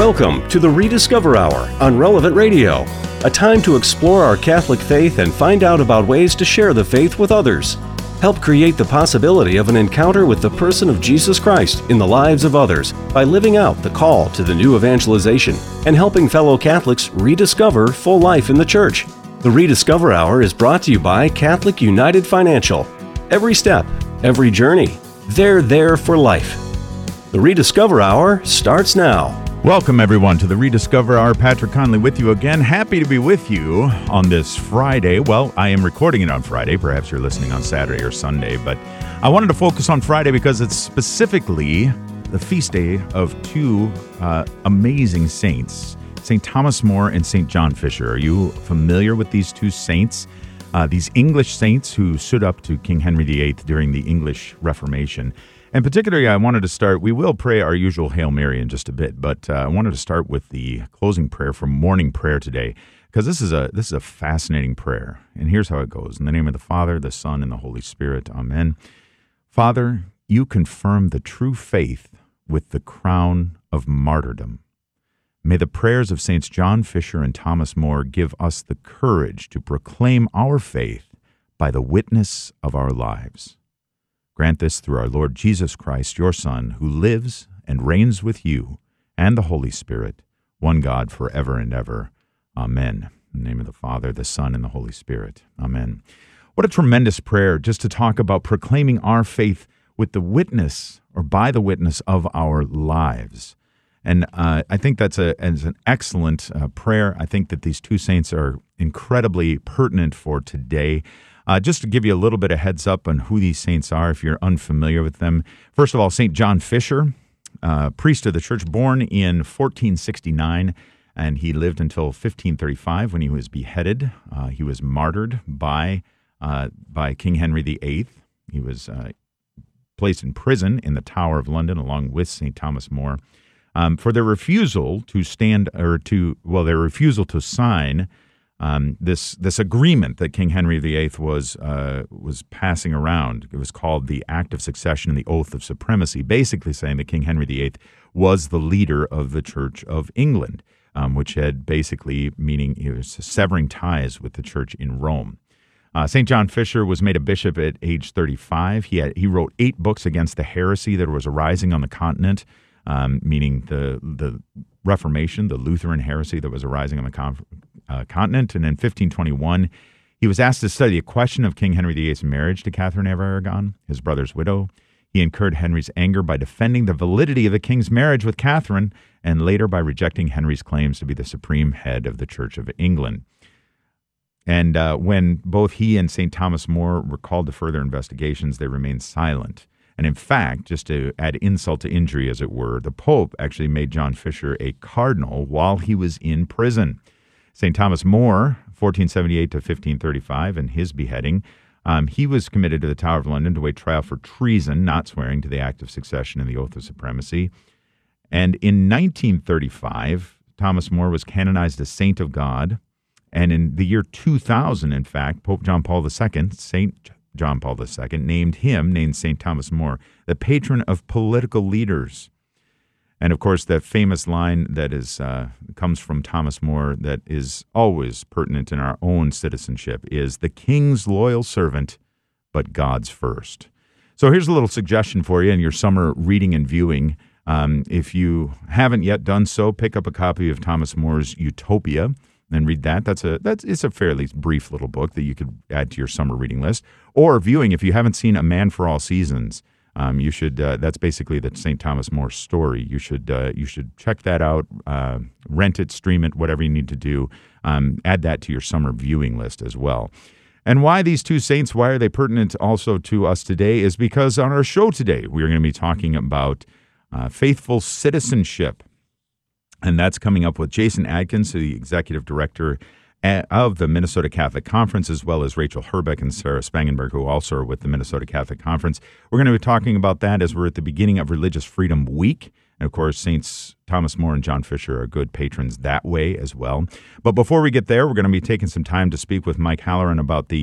Welcome to the Rediscover Hour on Relevant Radio, a time to explore our Catholic faith and find out about ways to share the faith with others. Help create the possibility of an encounter with the person of Jesus Christ in the lives of others by living out the call to the new evangelization and helping fellow Catholics rediscover full life in the Church. The Rediscover Hour is brought to you by Catholic United Financial. Every step, every journey, they're there for life. The Rediscover Hour starts now. Welcome, everyone, to the Rediscover Hour. Patrick Conley with you again. Happy to be with you on this Friday. Well, I am recording it on Friday. Perhaps you're listening on Saturday or Sunday, but I wanted to focus on Friday because it's specifically the feast day of two amazing saints, St. Thomas More and St. John Fisher. Are you familiar with these two saints? These English saints who stood up to King Henry VIII during the English Reformation. And particularly, I wanted to start, we will pray our usual Hail Mary in just a bit, but I wanted to start with the closing prayer from morning prayer today, because this is a fascinating prayer. And here's how it goes. In the name of the Father, the Son, and the Holy Spirit. Amen. Father, you confirm the true faith with the crown of martyrdom. May the prayers of Saints John Fisher and Thomas More give us the courage to proclaim our faith by the witness of our lives. Grant this through our Lord Jesus Christ, your Son, who lives and reigns with you and the Holy Spirit, one God, forever and ever. Amen. In the name of the Father, the Son, and the Holy Spirit. Amen. What a tremendous prayer just to talk about proclaiming our faith with the witness or by the witness of our lives. And I think that's an excellent prayer. I think that these two saints are incredibly pertinent for today. Just to give you a little bit of heads up on who these saints are, if you're unfamiliar with them. First of all, St. John Fisher, priest of the Church, born in 1469, and he lived until 1535 when he was beheaded. He was martyred by King Henry VIII. He was placed in prison in the Tower of London along with St. Thomas More for their refusal to sign this agreement that King Henry VIII was passing around. It was called the Act of Succession and the Oath of Supremacy, basically saying that King Henry VIII was the leader of the Church of England, which had basically meaning he was severing ties with the Church in Rome. St. John Fisher was made a bishop at age 35. He wrote 8 books against the heresy that was arising on the continent, meaning the Reformation, the Lutheran heresy that was arising on the continent. And in 1521, he was asked to study the question of King Henry VIII's marriage to Catherine of Aragon, his brother's widow. He incurred Henry's anger by defending the validity of the king's marriage with Catherine, and later by rejecting Henry's claims to be the supreme head of the Church of England. And when both he and St. Thomas More were called to further investigations, they remained silent. And in fact, just to add insult to injury, as it were, the Pope actually made John Fisher a cardinal while he was in prison. St. Thomas More, 1478 to 1535, and his beheading, he was committed to the Tower of London to await trial for treason, not swearing to the Act of Succession and the Oath of Supremacy. And in 1935, Thomas More was canonized as Saint of God. And in the year 2000, in fact, Pope John Paul II, St. John Paul II, named St. Thomas More the patron of political leaders. And of course, that famous line that comes from Thomas More that is always pertinent in our own citizenship is, "The king's loyal servant, but God's first." So here's a little suggestion for you in your summer reading and viewing. If you haven't yet done so, pick up a copy of Thomas More's Utopia and read that. It's a fairly brief little book that you could add to your summer reading list. Or viewing, if you haven't seen A Man for All Seasons, you should. That's basically the St. Thomas More story. You should check that out, rent it, stream it, whatever you need to do. Add that to your summer viewing list as well. And why these two saints? Why are they pertinent also to us today? Is because on our show today we're going to be talking about faithful citizenship, and that's coming up with Jason Adkins, the executive director of the Minnesota Catholic Conference, as well as Rachel Herbeck and Sarah Spangenberg, who also are with the Minnesota Catholic Conference. We're going to be talking about that as we're at the beginning of Religious Freedom Week. And, of course, Saints Thomas More and John Fisher are good patrons that way as well. But before we get there, we're going to be taking some time to speak with Mike Halloran about the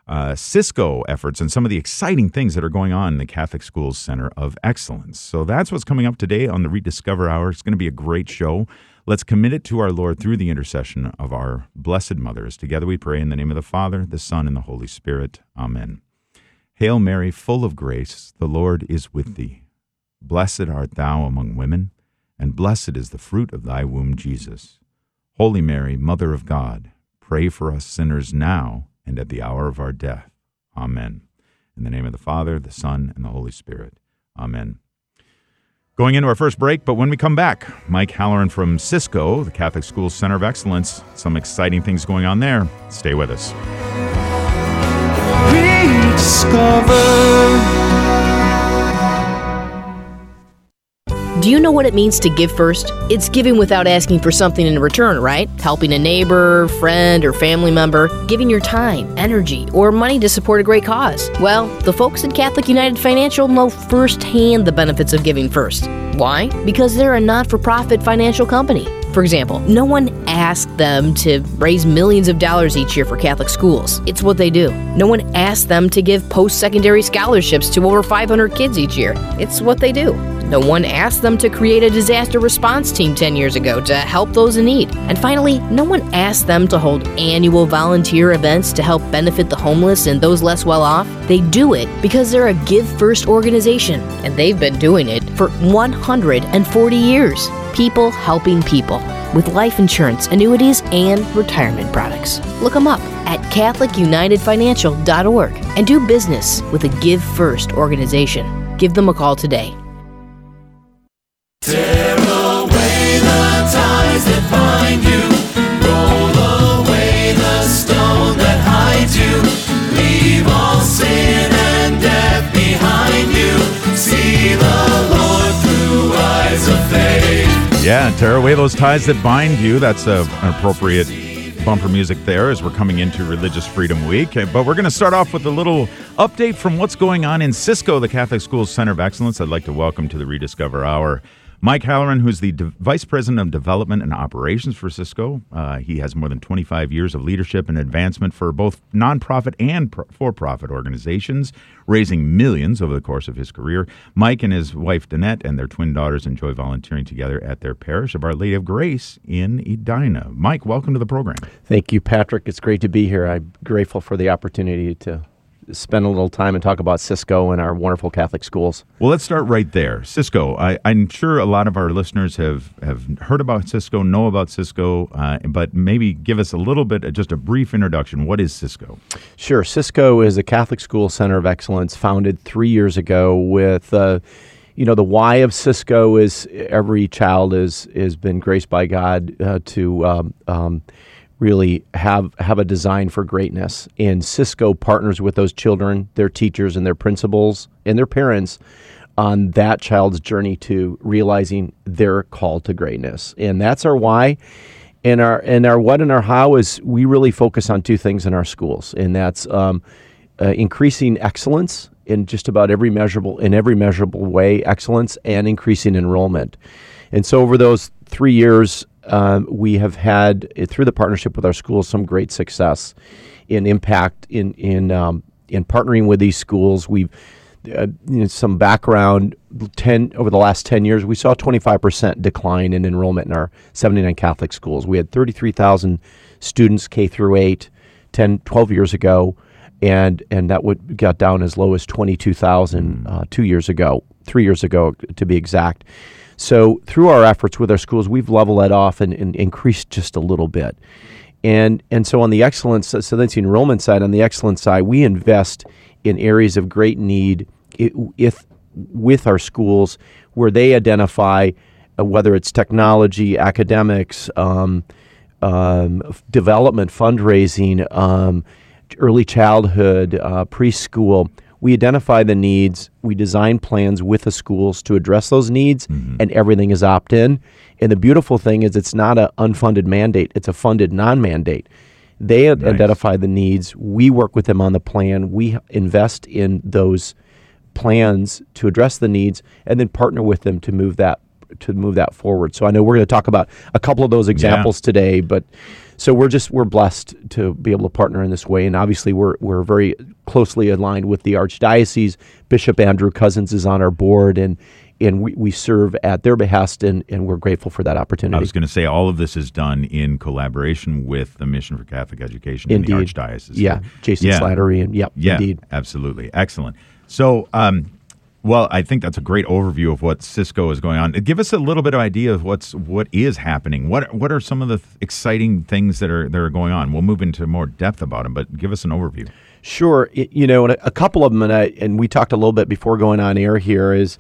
Cisco efforts and some of the exciting things that are going on in the Catholic Schools Center of Excellence. So that's what's coming up today on the Rediscover Hour. It's going to be a great show. Let's commit it to our Lord through the intercession of our Blessed Mothers. Together we pray in the name of the Father, the Son, and the Holy Spirit. Amen. Hail Mary, full of grace, the Lord is with thee. Blessed art thou among women, and blessed is the fruit of thy womb, Jesus. Holy Mary, Mother of God, pray for us sinners now and at the hour of our death. Amen. In the name of the Father, the Son, and the Holy Spirit. Amen. Going into our first break, but when we come back, Mike Halloran from Cisco, the Catholic Schools Center of Excellence. Some exciting things going on there. Stay with us. Rediscover. Do you know what it means to give first? It's giving without asking for something in return, right? Helping a neighbor, friend, or family member, giving your time, energy, or money to support a great cause. Well, the folks at Catholic United Financial know firsthand the benefits of giving first. Why? Because they're a not-for-profit financial company. For example, no one asked them to raise millions of dollars each year for Catholic schools. It's what they do. No one asked them to give post-secondary scholarships to over 500 kids each year. It's what they do. No one asked them to create a disaster response team 10 years ago to help those in need. And finally, no one asked them to hold annual volunteer events to help benefit the homeless and those less well off. They do it because they're a Give First organization, and they've been doing it for 140 years. People helping people with life insurance, annuities, and retirement products. Look them up at CatholicUnitedFinancial.org and do business with a Give First organization. Give them a call today. Tear away the ties that bind you. Roll away the stone that hides you. Leave all sin and death behind you. See the Lord through eyes of faith. Yeah, tear away those ties that bind you. That's an appropriate bumper music there as we're coming into Religious Freedom Week. But we're going to start off with a little update from what's going on in Cisco, the Catholic Schools Center of Excellence. I'd like to welcome to the Rediscover Hour Mike Halloran, who's the Vice President of Development and Operations for Cisco. He has more than 25 years of leadership and advancement for both nonprofit and for-profit organizations, raising millions over the course of his career. Mike and his wife, Danette, and their twin daughters enjoy volunteering together at their parish of Our Lady of Grace in Edina. Mike, welcome to the program. Thank you, Patrick. It's great to be here. I'm grateful for the opportunity to spend a little time and talk about Cisco and our wonderful Catholic schools. Well, let's start right there. Cisco, I'm sure a lot of our listeners have heard about Cisco, know about Cisco, but maybe give us a little bit, just a brief introduction. What is Cisco? Sure. Cisco is a Catholic School Center of Excellence founded 3 years ago with, the why of Cisco is every child has been graced by God to really have a design for greatness. And Cisco partners with those children, their teachers and their principals and their parents on that child's journey to realizing their call to greatness. And that's our why. And our what and our how is we really focus on two things in our schools. And that's increasing excellence in just about every measurable way, excellence, and increasing enrollment. And so over those 3 years, we have had, through the partnership with our schools, some great success in impact in partnering with these schools. We've some background. Over the last 10 years, we saw a 25% decline in enrollment in our 79 Catholic schools. We had 33,000 students K through 8 12 years ago, and that got down as low as 22,000 3 years ago to be exact. So through our efforts with our schools, we've leveled that off and increased just a little bit. And so on the excellence, so that's the enrollment side. On the excellence side, we invest in areas of great need with our schools where they identify whether it's technology, academics, development, fundraising, early childhood, preschool. We identify the needs, we design plans with the schools to address those needs, and everything is opt-in. And the beautiful thing is it's not an unfunded mandate, it's a funded non-mandate. They identify the needs, we work with them on the plan, we invest in those plans to address the needs, and then partner with them to move that forward. So I know we're going to talk about a couple of those examples today, but So we're blessed to be able to partner in this way, and obviously we're very closely aligned with the Archdiocese. Bishop Andrew Cousins is on our board, and we serve at their behest, and we're grateful for that opportunity. I was going to say all of this is done in collaboration with the Mission for Catholic Education in the Archdiocese. Yeah, Jason Slattery, and indeed. Absolutely. Excellent. So, well, I think that's a great overview of what Cisco is going on. Give us a little bit of idea of what is happening. What are some of the exciting things that are going on? We'll move into more depth about them, but give us an overview. Sure. And a couple of them, and we talked a little bit before going on air here, is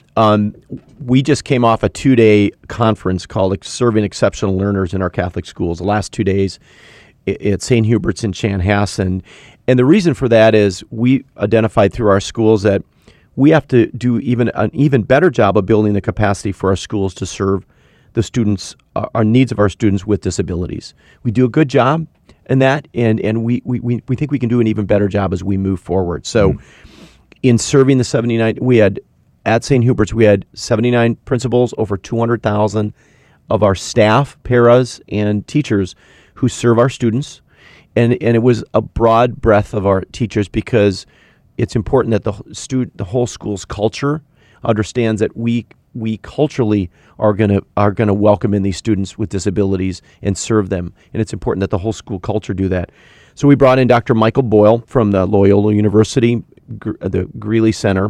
we just came off a 2-day conference called Serving Exceptional Learners in Our Catholic Schools. The last 2 days at St. Hubert's in Chanhassen. And the reason for that is we identified through our schools that we have to do an even better job of building the capacity for our schools to serve the students, our needs of our students with disabilities. We do a good job in that, and we think we can do an even better job as we move forward. So in serving the 79, at St. Hubert's, we had 79 principals, over 200,000 of our staff, paras, and teachers who serve our students. And it was a broad breadth of our teachers, because it's important that the whole school's culture understands that we culturally are going to welcome in these students with disabilities and serve them, and it's important that the whole school culture do that. So we brought in Dr. Michael Boyle from the Loyola University, the Greeley Center,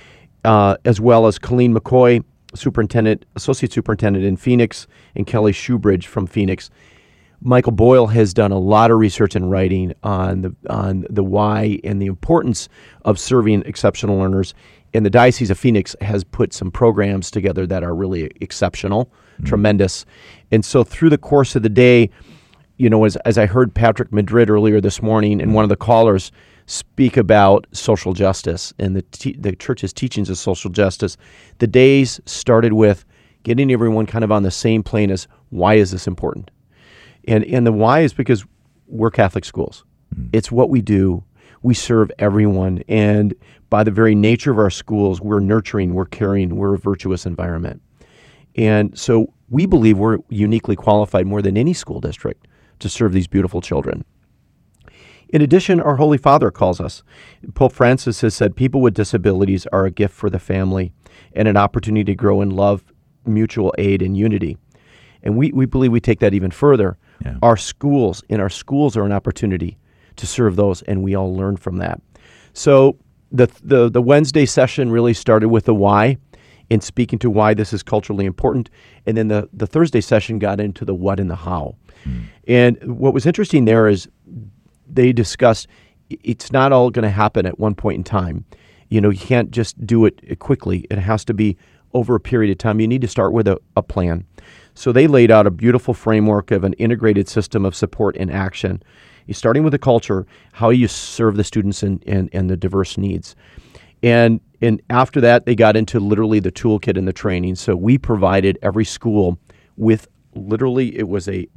as well as Colleen McCoy, associate superintendent in Phoenix, and Kelly Shoebridge from Phoenix. Michael Boyle has done a lot of research and writing on the why and the importance of serving exceptional learners. And the Diocese of Phoenix has put some programs together that are really exceptional, tremendous. And so through the course of the day, as I heard Patrick Madrid earlier this morning and one of the callers speak about social justice and the Church's teachings of social justice, the days started with getting everyone kind of on the same plane as, why is this important? And the why is because we're Catholic schools. It's what we do. We serve everyone. And by the very nature of our schools, we're nurturing, we're caring, we're a virtuous environment. And so we believe we're uniquely qualified more than any school district to serve these beautiful children. In addition, our Holy Father calls us. Pope Francis has said people with disabilities are a gift for the family and an opportunity to grow in love, mutual aid, and unity. And we believe we take that even further. Yeah. Our schools are an opportunity to serve those, and we all learn from that. So the Wednesday session really started with the why, and speaking to why this is culturally important, and then the Thursday session got into the what and the how. And what was interesting there is they discussed it's not all going to happen at one point in time. You can't just do it quickly. It has to be over a period of time. You need to start with a plan. So they laid out a beautiful framework of an integrated system of support and action. You're starting with the culture, how you serve the students and the diverse needs. And after that, they got into literally the toolkit and the training. So we provided every school with literally, it was a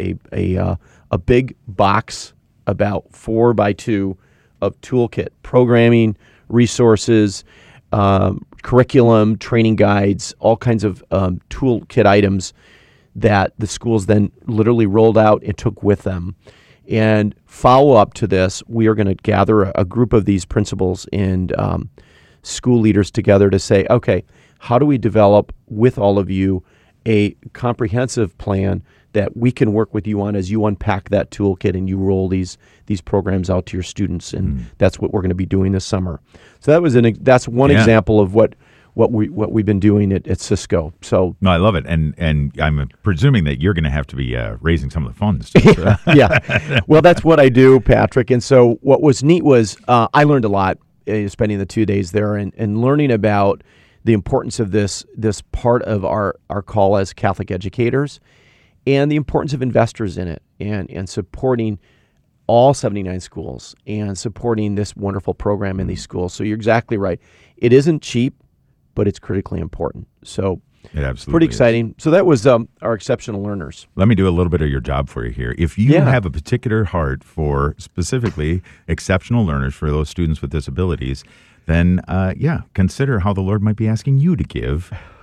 big box about 4x2 of toolkit, programming, resources, curriculum, training guides, all kinds of toolkit items that the schools then literally rolled out and took with them. And follow up to this, we are going to gather a group of these principals and school leaders together to say, okay, how do we develop with all of you a comprehensive plan that we can work with you on as you unpack that toolkit and you roll these programs out to your students, and that's what we're going to be doing this summer. So that's one example of what we've been doing at Cisco. So no, I love it, and I'm presuming that you're going to have to be raising some of the funds. Yeah, well, that's what I do, Patrick. And so what was neat was I learned a lot spending the 2 days there and learning about the importance of this part of our call as Catholic educators, and the importance of investors in it, and supporting all 79 schools and supporting this wonderful program in these schools. So you're exactly right. It isn't cheap, but it's critically important. So it absolutely pretty exciting. Is. So that was our exceptional learners. Let me do a little bit of your job for you here. If you have a particular heart for specifically exceptional learners, for those students with disabilities, then consider how the Lord might be asking you to give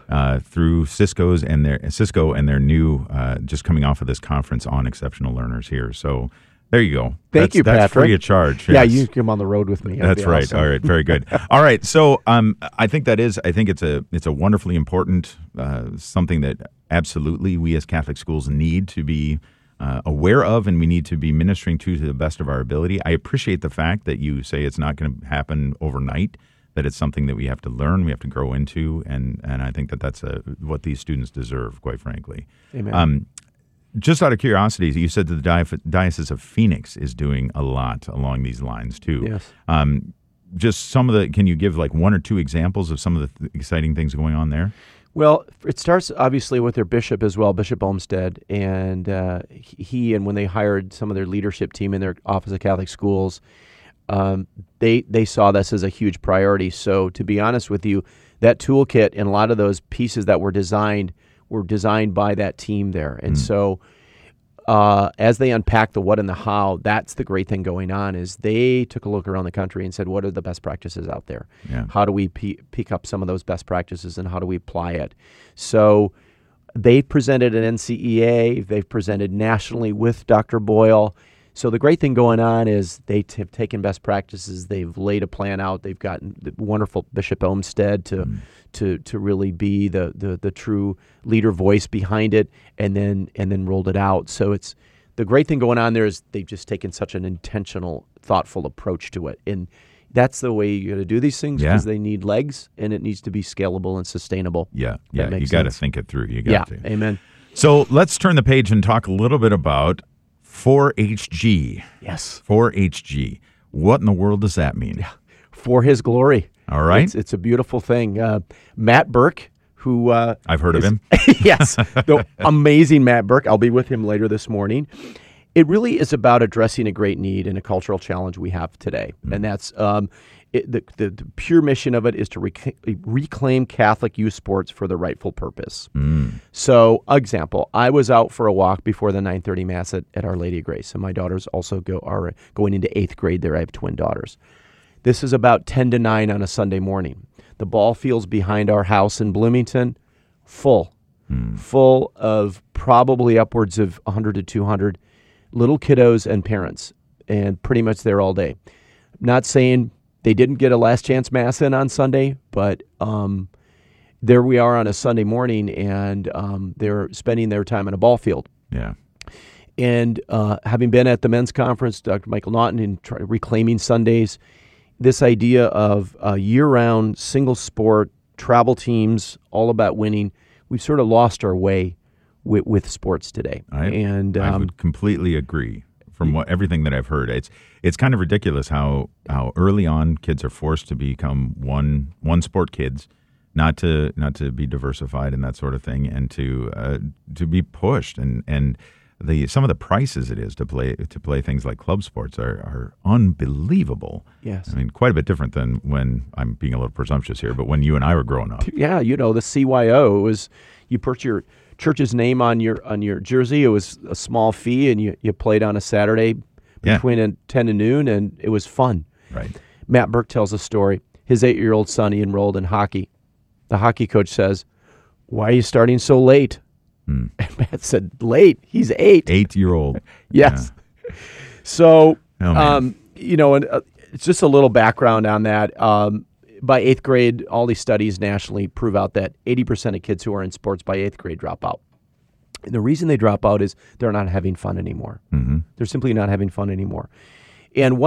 through Cisco and their new just coming off of this conference on exceptional learners here. So there you go. Thank you, That's Patrick. free of charge. Yeah, yes. you come on the road with me. That'd That's be right. awesome. All right. Very good. All right. So I think it's a wonderfully important something that absolutely we as Catholic schools need to be aware of, and we need to be ministering to the best of our ability. I appreciate the fact that you say it's not going to happen overnight, that it's something that we have to learn, we have to grow into, and I think that's what these students deserve, quite frankly. Amen. Just out of curiosity, you said that the Diocese of Phoenix is doing a lot along these lines too. Yes. Just can you give like one or two examples of some of the exciting things going on there? Well, it starts obviously with their bishop as well, Bishop Olmsted, and when they hired some of their leadership team in their Office of Catholic Schools, they saw this as a huge priority. So to be honest with you, that toolkit and a lot of those pieces that were designed by that team there. And so as they unpacked the what and the how, that's the great thing going on is they took a look around the country and said, what are the best practices out there? Yeah. How do we pick up some of those best practices and how do we apply it? So they presented at NCEA. They've presented nationally with Dr. Boyle. So the great thing going on is they have taken best practices. They've laid a plan out. They've gotten the wonderful Bishop Olmsted to really be the true leader voice behind it, and then rolled it out. So it's the great thing going on there is they've just taken such an intentional, thoughtful approach to it, and that's the way you got to do these things because they need legs, and it needs to be scalable and sustainable. Yeah. You got to think it through. You got to. Amen. So let's turn the page and talk a little bit about 4HG. Yes. 4HG. What in the world does that mean? Yeah. For His glory. All right. It's a beautiful thing. Matt Burke, who I've heard of him. Yes, the amazing Matt Burke. I'll be with him later this morning. It really is about addressing a great need and a cultural challenge we have today, and that's the pure mission of it is to reclaim Catholic youth sports for the rightful purpose. So, example, I was out for a walk before the 9:30 Mass at Our Lady of Grace, and my daughters also are going into 8th grade there. I have twin daughters. This is about 10 to 9 on a Sunday morning. The ball fields behind our house in Bloomington, full of probably upwards of 100 to 200 little kiddos and parents, and pretty much there all day. Not saying they didn't get a last chance Mass in on Sunday, but there we are on a Sunday morning, and they're spending their time in a ball field. Yeah. And having been at the men's conference, Dr. Michael Naughton, and reclaiming Sundays, this idea of year-round single sport travel teams, all about winning, we've sort of lost our way with sports today. I would completely agree. From everything that I've heard, it's kind of ridiculous how early on kids are forced to become one sport kids, not to be diversified and that sort of thing, and to be pushed and some of the prices it is to play things like club sports are unbelievable. Yes. I mean, quite a bit different than when, I'm being a little presumptuous here, but when you and I were growing up. Yeah, the CYO was you put your church's name on your jersey. It was a small fee, and you played on a Saturday between 10 and noon, and it was fun. Right. Matt Burke tells a story. His 8-year-old son, he enrolled in hockey. The hockey coach says, "Why are you starting so late?" And Matt said, "Late? He's 8." 8-year-old. Yes. Yeah. So, man. it's just a little background on that. By 8th grade, all these studies nationally prove out that 80% of kids who are in sports by 8th grade drop out. And the reason they drop out is they're not having fun anymore. Mm-hmm. They're simply not having fun anymore. And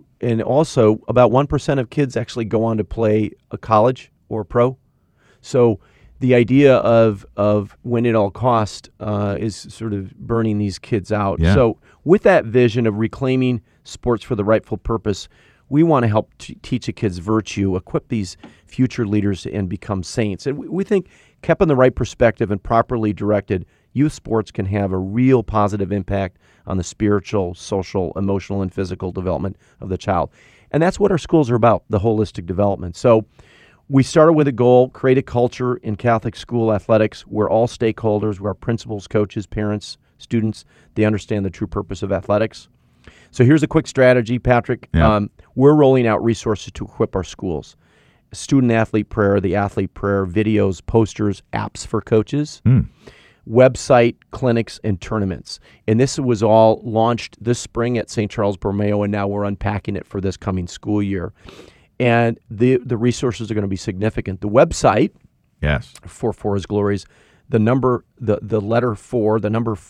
also about 1% of kids actually go on to play a college or pro. So the idea of win at all cost is sort of burning these kids out. Yeah. So with that vision of reclaiming sports for the rightful purpose, we want to help teach the kids virtue, equip these future leaders and become saints. And we think kept in the right perspective and properly directed, youth sports can have a real positive impact on the spiritual, social, emotional, and physical development of the child. And that's what our schools are about, the holistic development. So we started with a goal, create a culture in Catholic school athletics where all stakeholders, where principals, coaches, parents, students, they understand the true purpose of athletics. So here's a quick strategy, Patrick. Yeah. We're rolling out resources to equip our schools. student athlete prayer, the athlete prayer, videos, posters, apps for coaches, website, clinics, and tournaments. And this was all launched this spring at St. Charles Borromeo, and now we're unpacking it for this coming school year. And the resources are going to be significant. The website, Yes. for His Glories, the number 4,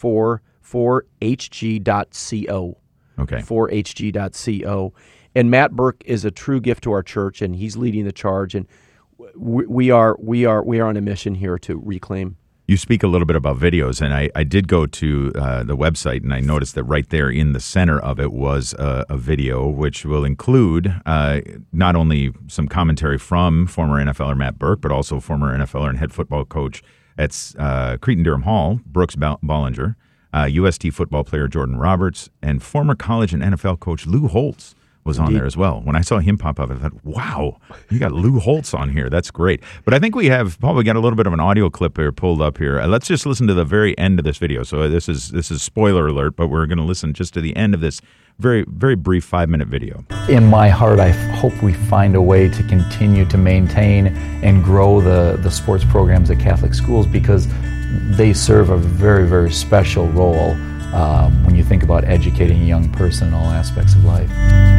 4hg.co. Okay. 4hg.co. And Matt Burke is a true gift to our church, and he's leading the charge. And we are on a mission here to reclaim. You speak a little bit about videos, and I did go to the website, and I noticed that right there in the center of it was a video which will include not only some commentary from former NFLer Matt Burke, but also former NFLer and head football coach at Cretin-Derham Hall, Brooks Bollinger, UST football player Jordan Roberts, and former college and NFL coach Lou Holtz was on there as well. When I saw him pop up, I thought, wow, you got Lou Holtz on here. That's great. But I think we have probably got a little bit of an audio clip here pulled up here. Let's just listen to the very end of this video. So this is spoiler alert, but we're going to listen just to the end of this very, very brief 5-minute video. In my heart, I hope we find a way to continue to maintain and grow the sports programs at Catholic schools, because they serve a very, very special role when you think about educating a young person in all aspects of life.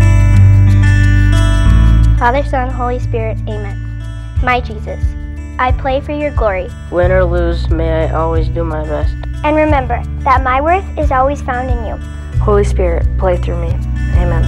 Father, Son, Holy Spirit, amen. My Jesus, I play for your glory. Win or lose, may I always do my best. And remember that my worth is always found in you. Holy Spirit, play through me. Amen.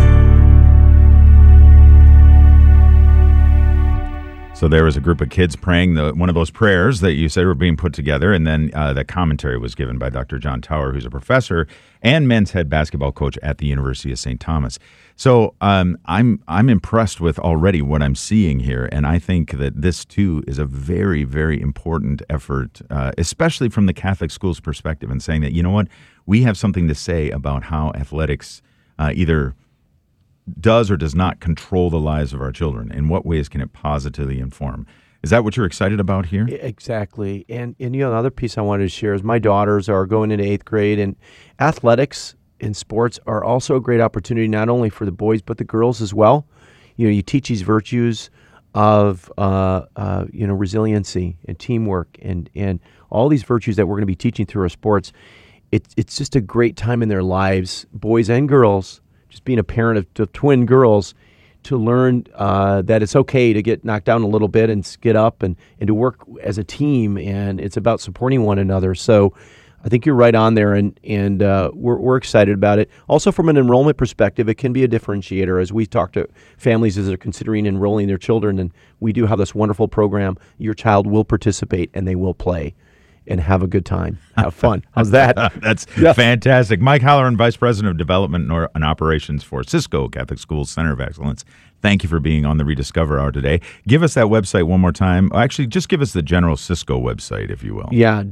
So there was a group of kids praying one of those prayers that you said were being put together, and then the commentary was given by Dr. John Tower, who's a professor and men's head basketball coach at the University of St. Thomas. So I'm impressed with already what I'm seeing here, and I think that this too is a very, very important effort, especially from the Catholic schools' perspective, and saying that, you know what, we have something to say about how athletics either does or does not control the lives of our children. In what ways can it positively inform? Is that what you're excited about here? Exactly. And another piece I wanted to share is my daughters are going into 8th grade, and athletics and sports are also a great opportunity not only for the boys but the girls as well. You teach these virtues of resiliency and teamwork and all these virtues that we're going to be teaching through our sports. It's just a great time in their lives, boys and girls. Just being a parent of twin girls, to learn that it's okay to get knocked down a little bit and get up and to work as a team, and it's about supporting one another. So I think you're right on there, and we're excited about it. Also, from an enrollment perspective, it can be a differentiator as we talk to families as they're considering enrolling their children, and we do have this wonderful program. Your child will participate, and they will play and have a good time, have fun. How's that? That's fantastic. Mike Halloran, Vice President of Development and Operations for Cisco Catholic Schools Center of Excellence. Thank you for being on the Rediscover Hour today. Give us that website one more time. Actually, just give us the general Cisco website, if you will. Yeah,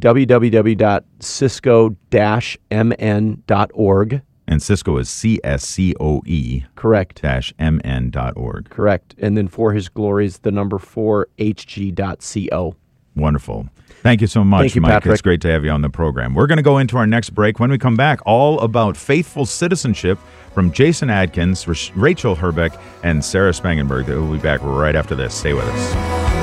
www.cisco-mn.org. And Cisco is CSCOE. Correct. -mn.org. Correct. And then for His Glories, the number 4hg.co. Wonderful. Thank you so much, Thank you, Mike. Patrick. It's great to have you on the program. We're going to go into our next break. When we come back, all about faithful citizenship from Jason Adkins, Rachel Herbeck, and Sarah Spangenberg. We'll be back right after this. Stay with us.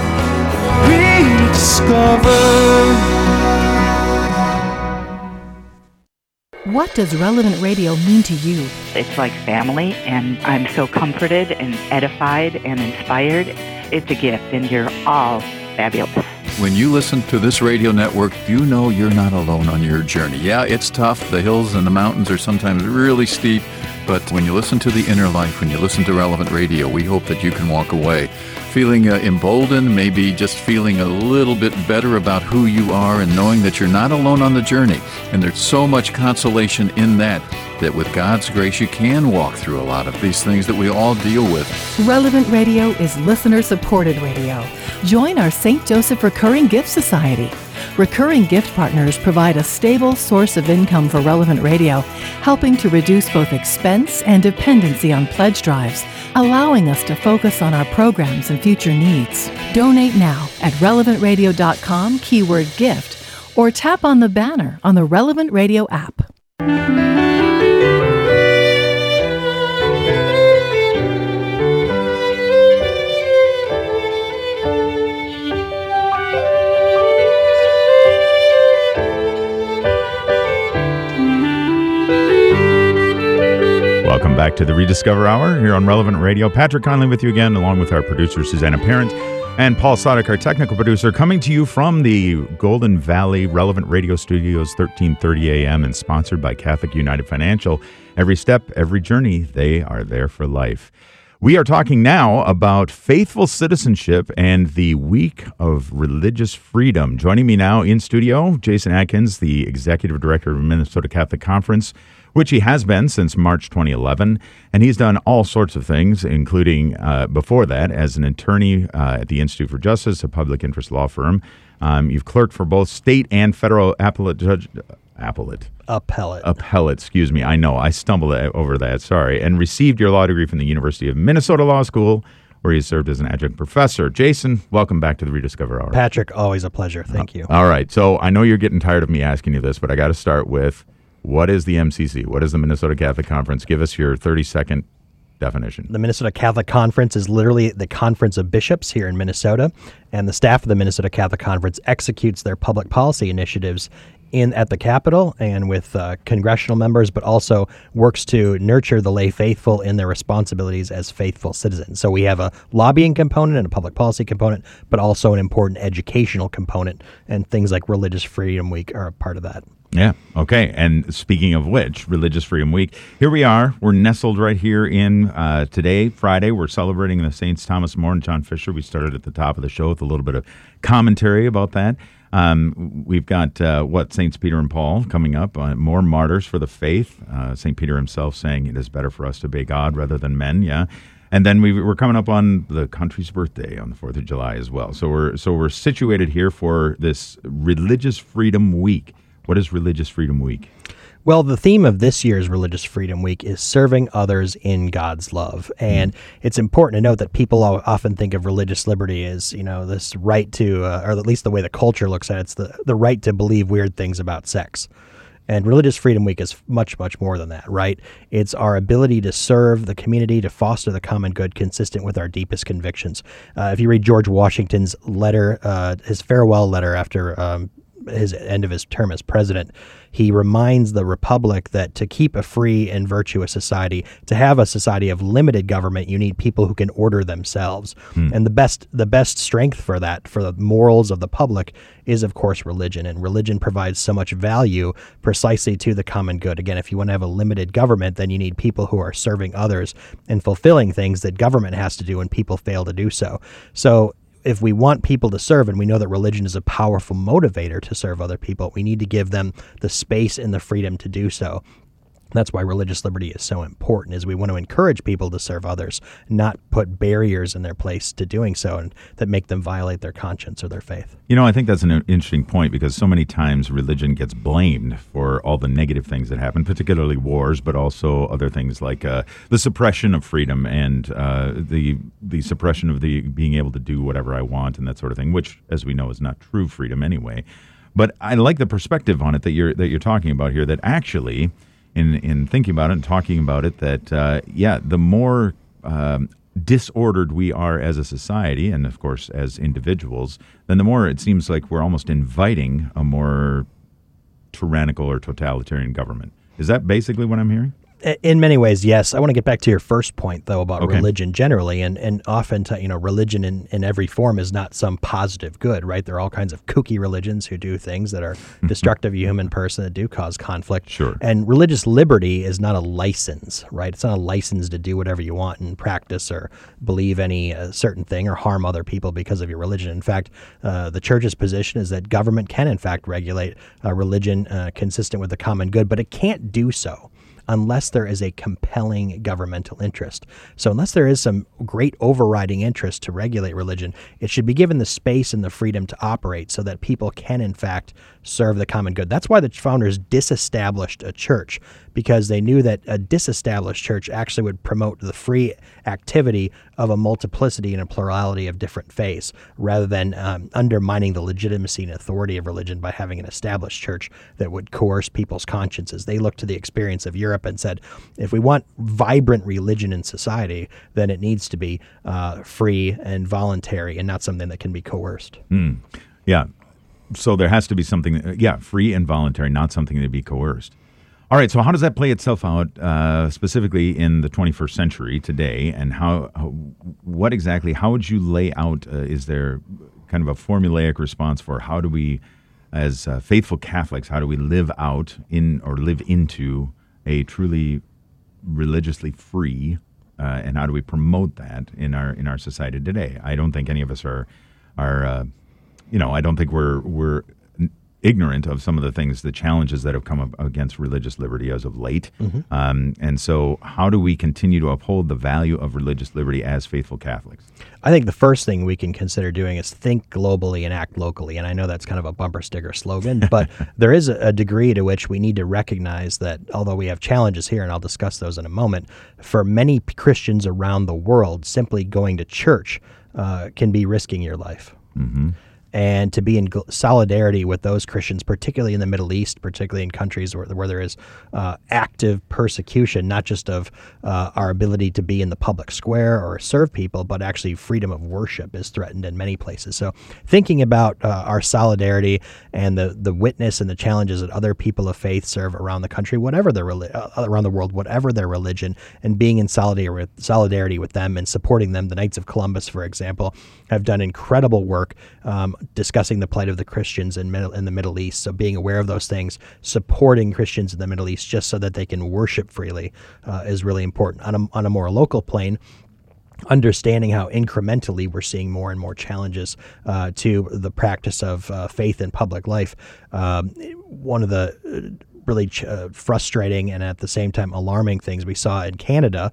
What does Relevant Radio mean to you? It's like family, and I'm so comforted and edified and inspired. It's a gift, and you're all fabulous. When you listen to this radio network, you know you're not alone on your journey. Yeah, it's tough. The hills and the mountains are sometimes really steep. But when you listen to The Inner Life, when you listen to Relevant Radio, we hope that you can walk away feeling emboldened, maybe just feeling a little bit better about who you are and knowing that you're not alone on the journey. And there's so much consolation in that with God's grace, you can walk through a lot of these things that we all deal with. Relevant Radio is listener-supported radio. Join our St. Joseph Recurring Gift Society. Recurring gift partners provide a stable source of income for Relevant Radio, helping to reduce both expense and dependency on pledge drives, allowing us to focus on our programs and future needs. Donate now at relevantradio.com, keyword gift, or tap on the banner on the Relevant Radio app. back to the Rediscover Hour here on Relevant Radio. Patrick Conley with you again, along with our producer, Susanna Parent, and Paul Sadek, our technical producer, coming to you from the Golden Valley Relevant Radio Studios, 1330 AM, and sponsored by Catholic United Financial. Every step, every journey, they are there for life. We are talking now about faithful citizenship and the week of religious freedom. Joining me now in studio, Jason Atkins, the Executive Director of Minnesota Catholic Conference, which he has been since March 2011. And he's done all sorts of things, including before that as an attorney at the Institute for Justice, a public interest law firm. You've clerked for both state and federal appellate, excuse me. I know, I stumbled over that, sorry. And received your law degree from the University of Minnesota Law School, where you served as an adjunct professor. Jason, welcome back to the Rediscover Hour. Patrick, always a pleasure. Thank you. All right, so I know you're getting tired of me asking you this, but I got to start with, what is the MCC? What is the Minnesota Catholic Conference? Give us your 30-second definition. The Minnesota Catholic Conference is literally the conference of bishops here in Minnesota, and the staff of the Minnesota Catholic Conference executes their public policy initiatives at the Capitol and with congressional members, but also works to nurture the lay faithful in their responsibilities as faithful citizens. So we have a lobbying component and a public policy component, but also an important educational component, and things like Religious Freedom Week are a part of that. Yeah. Okay. And speaking of which, Religious Freedom Week, here we are. We're nestled right here in today, Friday. We're celebrating the Saints Thomas More and John Fisher. We started at the top of the show with a little bit of commentary about that. We've got Saints Peter and Paul coming up, more martyrs for the faith. St. Peter himself saying it is better for us to obey God rather than men. Yeah. And then we're coming up on the country's birthday on the 4th of July as well. So we're situated here for this Religious Freedom Week. What is Religious Freedom Week? Well, the theme of this year's Religious Freedom Week is serving others in God's love. And it's important to note that people often think of religious liberty as, this right to, or at least the way the culture looks at it, it's the right to believe weird things about sex. And Religious Freedom Week is much, much more than that, right? It's our ability to serve the community, to foster the common good consistent with our deepest convictions. If you read George Washington's letter, his farewell letter after his end of his term as president, he reminds the Republic that to keep a free and virtuous society, to have a society of limited government, you need people who can order themselves. And the best strength for that, for the morals of the public, is of course religion. And religion provides so much value precisely to the common good. Again, if you want to have a limited government, then you need people who are serving others and fulfilling things that government has to do and people fail to do so. So if we want people to serve, and we know that religion is a powerful motivator to serve other people, we need to give them the space and the freedom to do so. That's why religious liberty is so important, is we want to encourage people to serve others, not put barriers in their place to doing so and that make them violate their conscience or their faith. I think that's an interesting point, because so many times religion gets blamed for all the negative things that happen, particularly wars, but also other things like the suppression of freedom and the suppression of the being able to do whatever I want and that sort of thing, which, as we know, is not true freedom anyway. But I like the perspective on it that you're talking about here, that actually, in thinking about it and talking about it, that, the more disordered we are as a society, and of course as individuals, then the more it seems like we're almost inviting a more tyrannical or totalitarian government. Is that basically what I'm hearing? In many ways, yes. I want to get back to your first point, though, about religion generally, and often, religion in every form is not some positive good, right? There are all kinds of kooky religions who do things that are destructive of a human person, that do cause conflict. Sure. And religious liberty is not a license, right? It's not a license to do whatever you want and practice or believe any certain thing or harm other people because of your religion. In fact, the church's position is that government can, in fact, regulate religion consistent with the common good, but it can't do so unless there is a compelling governmental interest. So unless there is some great overriding interest to regulate religion, it should be given the space and the freedom to operate so that people can, in fact, serve the common good. That's why the founders disestablished a church, because they knew that a disestablished church actually would promote the free activity of a multiplicity and a plurality of different faiths, rather than undermining the legitimacy and authority of religion by having an established church that would coerce people's consciences. They looked to the experience of Europe and said, if we want vibrant religion in society, then it needs to be free and voluntary and not something that can be coerced. Yeah. So there has to be something, free and voluntary, not something to be coerced. All right, so how does that play itself out specifically in the 21st century today, and how would you lay out, is there kind of a formulaic response for how do we, as faithful Catholics, how do we live out in or live into a truly religiously free, and how do we promote that in our society today? I don't think any of us are I don't think we're ignorant of some of the things, the challenges that have come up against religious liberty as of late. And so how do we continue to uphold the value of religious liberty as faithful Catholics? I think the first thing we can consider doing is think globally and act locally. And I know that's kind of a bumper sticker slogan, but there is a degree to which we need to recognize that although we have challenges here, and I'll discuss those in a moment, for many Christians around the world, simply going to church can be risking your life. And to be in solidarity with those Christians, particularly in the Middle East, particularly in countries where there is active persecution, not just of our ability to be in the public square or serve people, but actually freedom of worship is threatened in many places. So thinking about our solidarity and the witness and the challenges that other people of faith serve around the country, whatever their around the world, whatever their religion, and being in solidarity with them and supporting them. The Knights of Columbus, for example, have done incredible work discussing the plight of the Christians in the Middle East. So being aware of those things, supporting Christians in the Middle East just so that they can worship freely is really important. On a more local plane, understanding how incrementally we're seeing more and more challenges to the practice of faith in public life. One of the really frustrating and at the same time alarming things we saw in Canada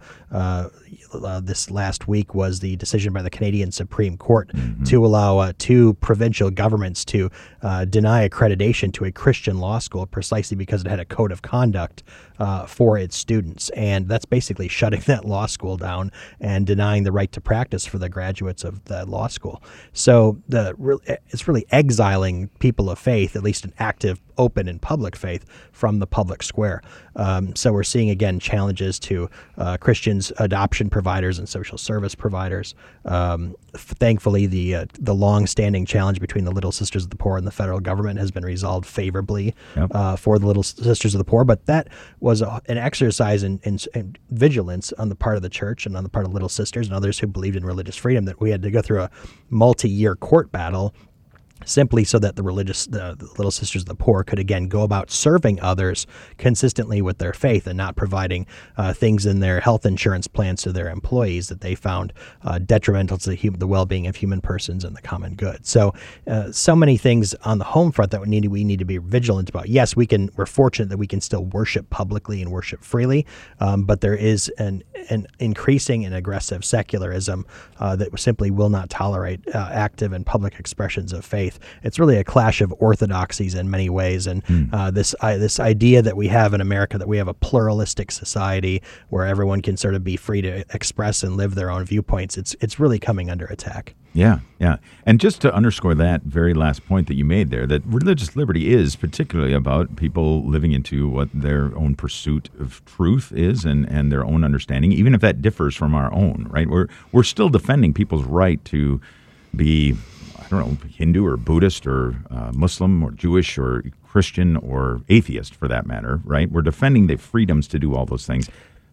this last week was the decision by the Canadian Supreme Court to allow two provincial governments to deny accreditation to a Christian law school precisely because it had a code of conduct for its students. And that's basically shutting that law school down and denying the right to practice for the graduates of that law school. So it's really exiling people of faith, at least an active, open, and public faith, from the public square. So we're seeing, again, challenges to Christians, adoption providers, and social service providers. Thankfully, the long-standing challenge between the Little Sisters of the Poor and the federal government has been resolved favorably for the Little Sisters of the Poor. But that was an exercise in vigilance on the part of the church and on the part of Little Sisters and others who believed in religious freedom, that we had to go through a multi-year court battle simply so that the Little Sisters of the Poor could again go about serving others consistently with their faith and not providing things in their health insurance plans to their employees that they found detrimental to the well-being of human persons and the common good. So many things on the home front that we need to be vigilant about. Yes, we're fortunate that we can still worship publicly and worship freely, but there is an increasing and aggressive secularism that simply will not tolerate active and public expressions of faith. It's really a clash of orthodoxies in many ways, and this idea that we have in America, that we have a pluralistic society where everyone can sort of be free to express and live their own viewpoints, it's really coming under attack. Yeah. And just to underscore that very last point that you made there, that religious liberty is particularly about people living into what their own pursuit of truth is and their own understanding, even if that differs from our own, right? We're still defending people's right to be, I don't know, Hindu or Buddhist or Muslim or Jewish or Christian or atheist for that matter, right? We're defending the freedoms to do all those things.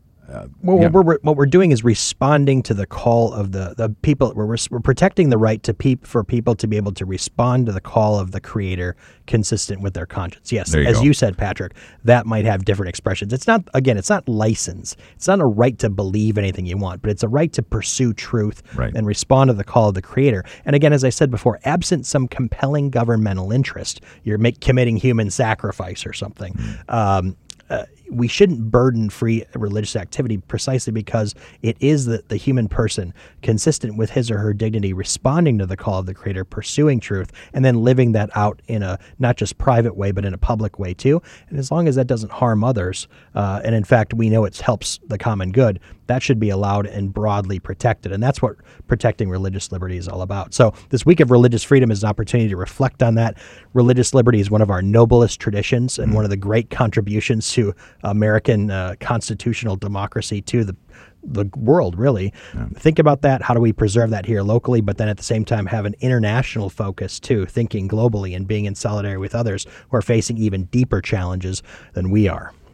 What we're doing is responding to the call of the people. We're protecting the right for people to be able to respond to the call of the Creator consistent with their conscience. Yes, as you said, Patrick, that might have different expressions. It's not license. It's not a right to believe anything you want, but it's a right to pursue truth and respond to the call of the Creator. And again, as I said before, absent some compelling governmental interest, you're committing human sacrifice or something. We shouldn't burden free religious activity precisely because it is the human person consistent with his or her dignity responding to the call of the Creator, pursuing truth, and then living that out in a not just private way, but in a public way too. And as long as that doesn't harm others, and in fact we know it helps the common good, that should be allowed and broadly protected. And that's what protecting religious liberty is all about. So this week of religious freedom is an opportunity to reflect on that. Religious liberty is one of our noblest traditions and one of the great contributions to American constitutional democracy to the world, really. Think about that. How do we preserve that here locally, but then at the same time have an international focus too, thinking globally and being in solidarity with others who are facing even deeper challenges than we are.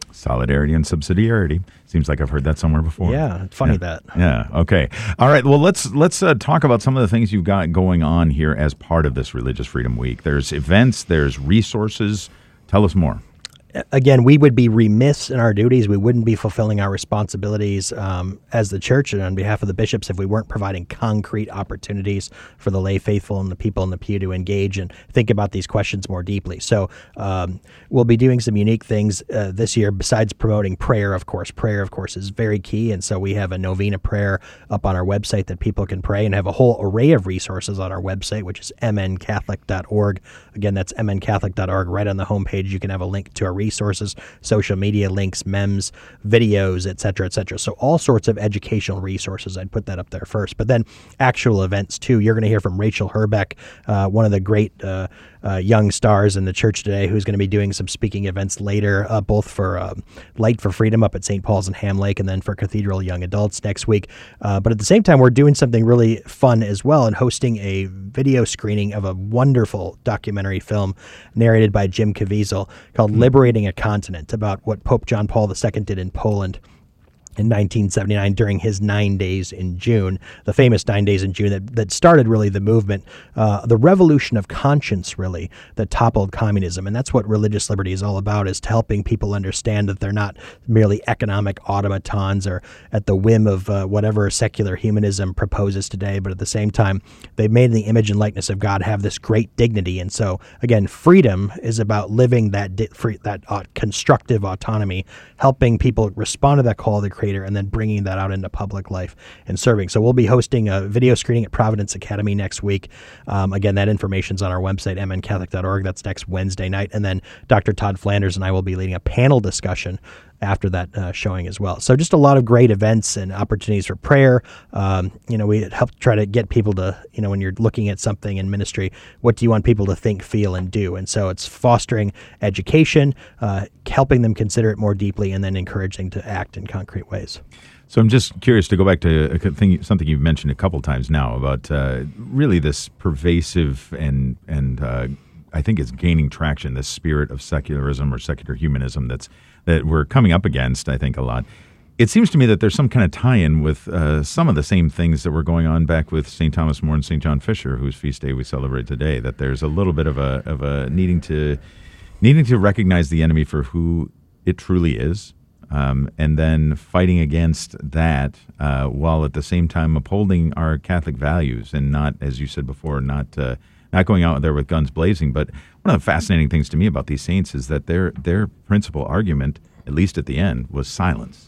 Solidarity and subsidiarity. Seems like I've heard that somewhere before. Yeah, it's funny that. Yeah. Okay. All right. Well, let's talk about some of the things you've got going on here as part of this Religious Freedom Week. There's events. There's resources. Tell us more. Again, we would be remiss in our duties. We wouldn't be fulfilling our responsibilities as the church and on behalf of the bishops if we weren't providing concrete opportunities for the lay faithful and the people in the pew to engage and think about these questions more deeply. So we'll be doing some unique things this year besides promoting prayer, of course. Prayer, of course, is very key. And so we have a novena prayer up on our website that people can pray and have a whole array of resources on our website, which is mncatholic.org. Again, that's mncatholic.org. Right on the homepage, you can have a link to our resources, social media links, memes, videos, et cetera, et cetera. So all sorts of educational resources. I'd put that up there first. But then actual events, too. You're going to hear from Rachel Herbeck, one of the great young stars in the church today, who's going to be doing some speaking events later, both for Light for Freedom up at St. Paul's in Ham Lake and then for Cathedral Young Adults next week. But at the same time, we're doing something really fun as well and hosting a video screening of a wonderful documentary film narrated by Jim Caviezel called Liberating a Continent, about what Pope John Paul II did in Poland in 1979 during his 9 days in June, the famous 9 days in June that started really the movement, the revolution of conscience, really, that toppled communism. And that's what religious liberty is all about, is to helping people understand that they're not merely economic automatons or at the whim of whatever secular humanism proposes today, but at the same time, they've made in the image and likeness of God, have this great dignity. And so, again, freedom is about living that constructive autonomy, helping people respond to that call of the Creator, and then bringing that out into public life and serving. So we'll be hosting a video screening at Providence Academy next week. Again, that information's on our website, mncatholic.org. That's next Wednesday night. And then Dr. Todd Flanders and I will be leading a panel discussion after that showing as well. So just a lot of great events and opportunities for prayer. We help try to get people to, when you're looking at something in ministry, what do you want people to think, feel, and do? And so it's fostering education, helping them consider it more deeply, and then encouraging to act in concrete ways. So I'm just curious to go back to something you've mentioned a couple times now about really this pervasive and I think it's gaining traction, this spirit of secularism or secular humanism that we're coming up against, I think, a lot. It seems to me that there's some kind of tie-in with some of the same things that were going on back with St. Thomas More and St. John Fisher, whose feast day we celebrate today, that there's a little bit of a needing to recognize the enemy for who it truly is, and then fighting against that while at the same time upholding our Catholic values and not, as you said before, not going out there with guns blazing. But one of the fascinating things to me about these saints is that their principal argument, at least at the end, was silence.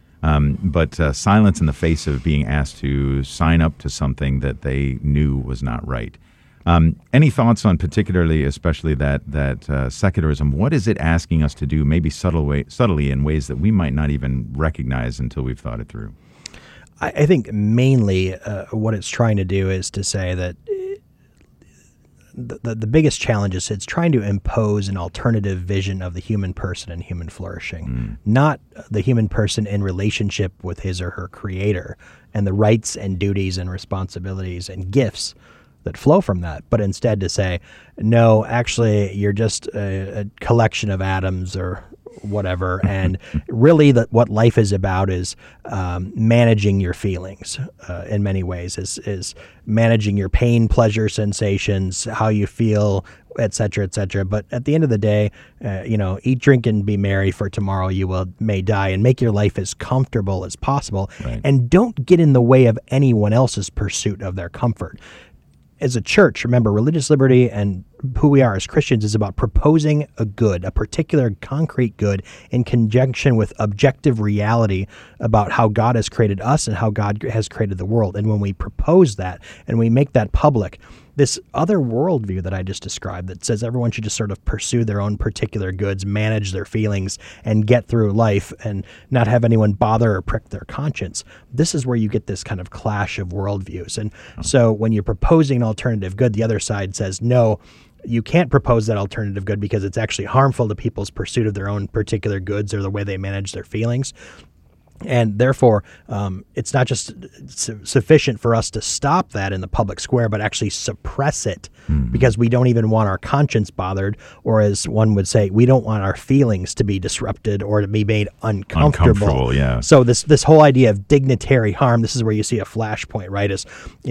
But silence in the face of being asked to sign up to something that they knew was not right. Any thoughts on especially that secularism? What is it asking us to do, maybe subtly in ways that we might not even recognize until we've thought it through? I think mainly what it's trying to do is to say that the biggest challenge is it's trying to impose an alternative vision of the human person and human flourishing, not the human person in relationship with his or her creator and the rights and duties and responsibilities and gifts that flow from that, but instead to say, no, actually, you're just a collection of atoms or whatever, and really what life is about is managing your feelings in many ways, is managing your pain, pleasure, sensations, how you feel, et cetera, et cetera. But at the end of the day, eat, drink, and be merry, for tomorrow you may die, and make your life as comfortable as possible, right. And don't get in the way of anyone else's pursuit of their comfort. As a church, remember, religious liberty and who we are as Christians is about proposing a good, a particular concrete good, in conjunction with objective reality about how God has created us and how God has created the world. And when we propose that and we make that public, this other worldview that I just described that says everyone should just sort of pursue their own particular goods, manage their feelings, and get through life and not have anyone bother or prick their conscience. This is where you get this kind of clash of worldviews. And so when you're proposing an alternative good, the other side says, no, you can't propose that alternative good because it's actually harmful to people's pursuit of their own particular goods or the way they manage their feelings. And therefore, it's not just sufficient for us to stop that in the public square, but actually suppress it because we don't even want our conscience bothered, or as one would say, we don't want our feelings to be disrupted or to be made uncomfortable. Yeah. So this whole idea of dignitary harm, this is where you see a flashpoint, right? Is,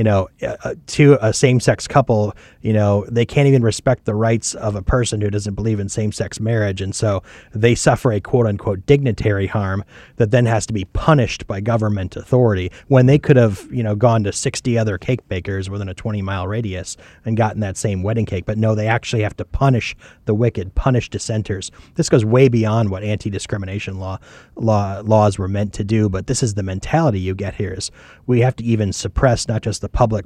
to a same-sex couple, they can't even respect the rights of a person who doesn't believe in same-sex marriage. And so they suffer a quote-unquote dignitary harm that then has to be punished by government authority when they could have, gone to 60 other cake bakers within a 20-mile radius and gotten that same wedding cake. But no, they actually have to punish the wicked, punish dissenters. This goes way beyond what anti-discrimination laws were meant to do. But this is the mentality you get here: is we have to even suppress not just the public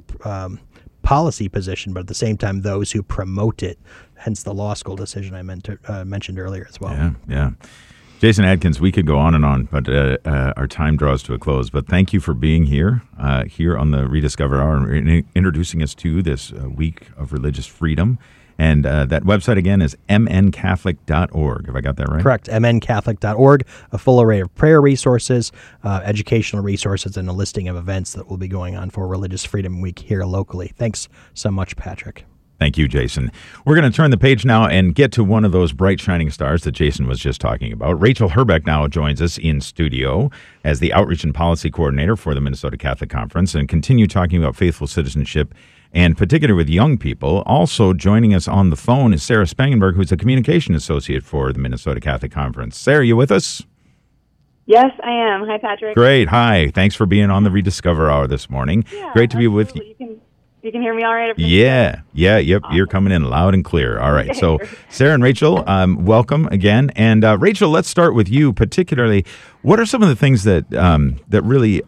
policy position, but at the same time those who promote it. Hence the law school decision I mentioned earlier as well. Yeah. Jason Adkins, we could go on and on, but our time draws to a close. But thank you for being here on the Rediscover Hour, and introducing us to this week of religious freedom. And that website again is mncatholic.org. Have I got that right? Correct. mncatholic.org, a full array of prayer resources, educational resources, and a listing of events that will be going on for Religious Freedom Week here locally. Thanks so much, Patrick. Thank you, Jason. We're going to turn the page now and get to one of those bright shining stars that Jason was just talking about. Rachel Herbeck now joins us in studio as the Outreach and Policy Coordinator for the Minnesota Catholic Conference, and continue talking about faithful citizenship, and particularly with young people. Also joining us on the phone is Sarah Spangenberg, who's a Communication Associate for the Minnesota Catholic Conference. Sarah, you with us? Yes, I am. Hi, Patrick. Great. Hi. Thanks for being on the Rediscover Hour this morning. Yeah, great to be with you. You can hear me all right? Yep. Awesome. You're coming in loud and clear. All right. So Sarah and Rachel, welcome again. And Rachel, let's start with you particularly. What are some of the things that that really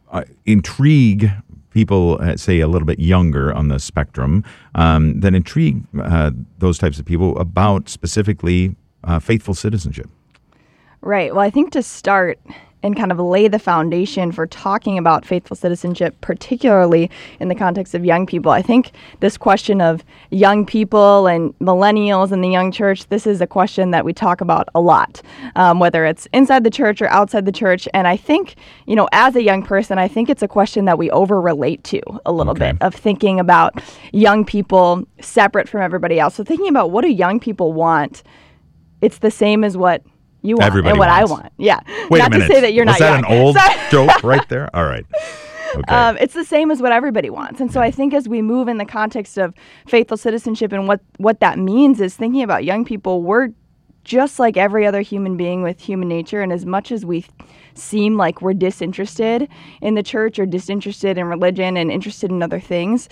intrigue people, say a little bit younger on the spectrum, that intrigue those types of people about specifically faithful citizenship? Right. Well, I think to start and kind of lay the foundation for talking about faithful citizenship, particularly in the context of young people. I think this question of young people and millennials in the young church, this is a question that we talk about a lot, whether it's inside the church or outside the church. And I think, as a young person, I think it's a question that we over-relate to a little bit, of thinking about young people separate from everybody else. So thinking about what do young people want, it's the same as what you want everybody and what wants. I want. Yeah. Wait not a minute. to say that you're Was not that young. an old joke right there? All right. Okay. It's the same as what everybody wants. And so I think as we move in the context of faithful citizenship and what that means is thinking about young people, we're just like every other human being with human nature. And as much as we seem like we're disinterested in the church or disinterested in religion and interested in other things,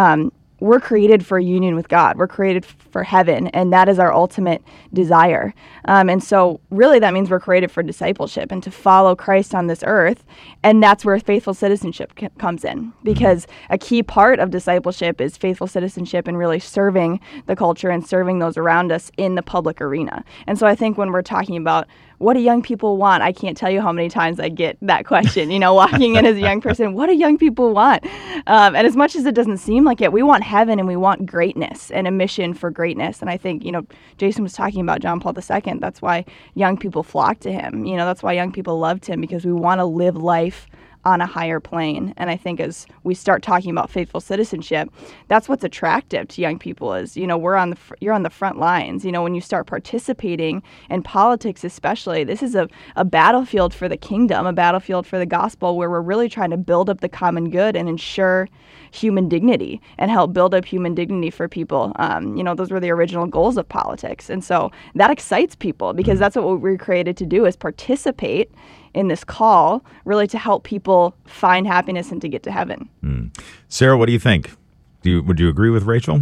we're created for a union with God. We're created for heaven, and that is our ultimate desire. And so really that means we're created for discipleship and to follow Christ on this earth, and that's where faithful citizenship comes in, because a key part of discipleship is faithful citizenship and really serving the culture and serving those around us in the public arena. And so I think when we're talking about what do young people want? I can't tell you how many times I get that question, walking in as a young person, what do young people want? And as much as it doesn't seem like it, we want heaven and we want greatness and a mission for greatness. And I think, Jason was talking about John Paul II. That's why young people flock to him. That's why young people loved him, because we want to live life on a higher plane. And I think as we start talking about faithful citizenship, that's what's attractive to young people is, you're on the front lines. When you start participating in politics especially, this is a battlefield for the kingdom, a battlefield for the gospel, where we're really trying to build up the common good and ensure human dignity and help build up human dignity for people. Those were the original goals of politics. And so that excites people, because that's what we were created to do, is participate in this call, really to help people find happiness and to get to heaven. Sarah, what do you think? Would you agree with Rachel?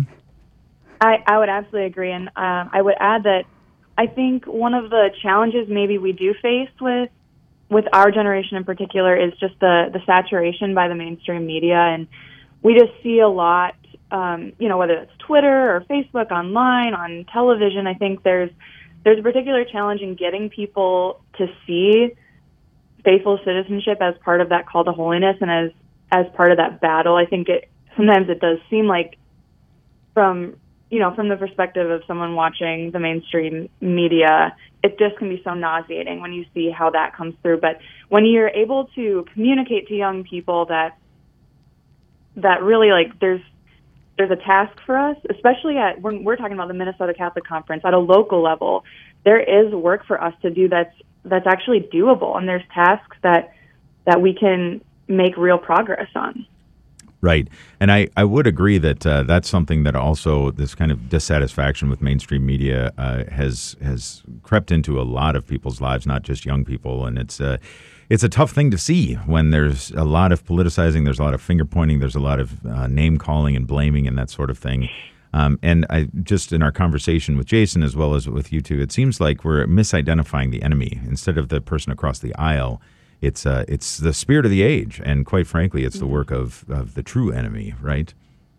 I would absolutely agree. And I would add that I think one of the challenges maybe we do face with our generation in particular is just the saturation by the mainstream media. And we just see a lot, whether it's Twitter or Facebook, online, on television. I think there's a particular challenge in getting people to see faithful citizenship as part of that call to holiness and as part of that battle. I think sometimes it does seem like from the perspective of someone watching the mainstream media, it just can be so nauseating when you see how that comes through. But when you're able to communicate to young people that really, like, there's a task for us, especially when we're talking about the Minnesota Catholic Conference at a local level, there is work for us to do that's actually doable, and there's tasks that we can make real progress on. Right. And I would agree that that's something that also this kind of dissatisfaction with mainstream media has crept into a lot of people's lives, not just young people. And it's a tough thing to see when there's a lot of politicizing, there's a lot of finger pointing, there's a lot of name calling and blaming and that sort of thing. And I just in our conversation with Jason as well as with you two, it seems like we're misidentifying the enemy instead of the person across the aisle. It's the spirit of the age, and quite frankly, it's the work of the true enemy, right?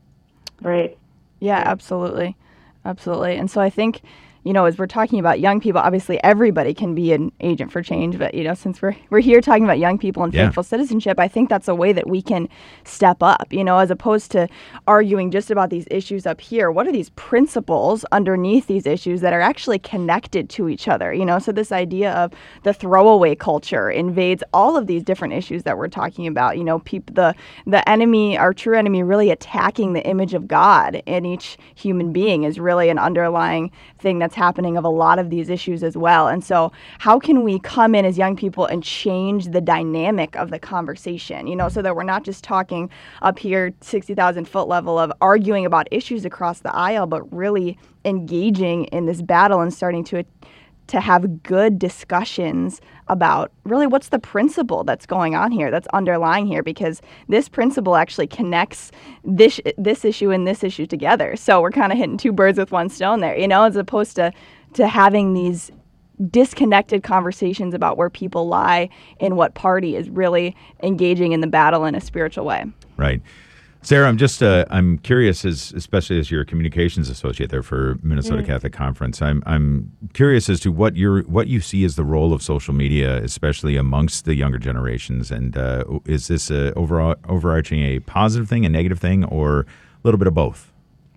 Right. Yeah, absolutely. Absolutely. And so I think, as we're talking about young people, obviously everybody can be an agent for change, but, since we're here talking about young people and faithful citizenship, I think that's a way that we can step up, as opposed to arguing just about these issues up here. What are these principles underneath these issues that are actually connected to each other? So this idea of the throwaway culture invades all of these different issues that we're talking about. The enemy, our true enemy, really attacking the image of God in each human being is really an underlying thing that's happening of a lot of these issues as well. And so how can we come in as young people and change the dynamic of the conversation, so that we're not just talking up here 60,000 foot level of arguing about issues across the aisle, but really engaging in this battle and starting to have good discussions about really what's the principle that's going on here, that's underlying here, because this principle actually connects this issue and this issue together. So we're kind of hitting two birds with one stone there, as opposed to having these disconnected conversations about where people lie in what party is really engaging in the battle in a spiritual way. Right. Sarah, I'm curious, especially as your communications associate there for Minnesota Catholic Conference. I'm curious as to what you see as the role of social media, especially amongst the younger generations. And is this overarching a positive thing, a negative thing, or a little bit of both?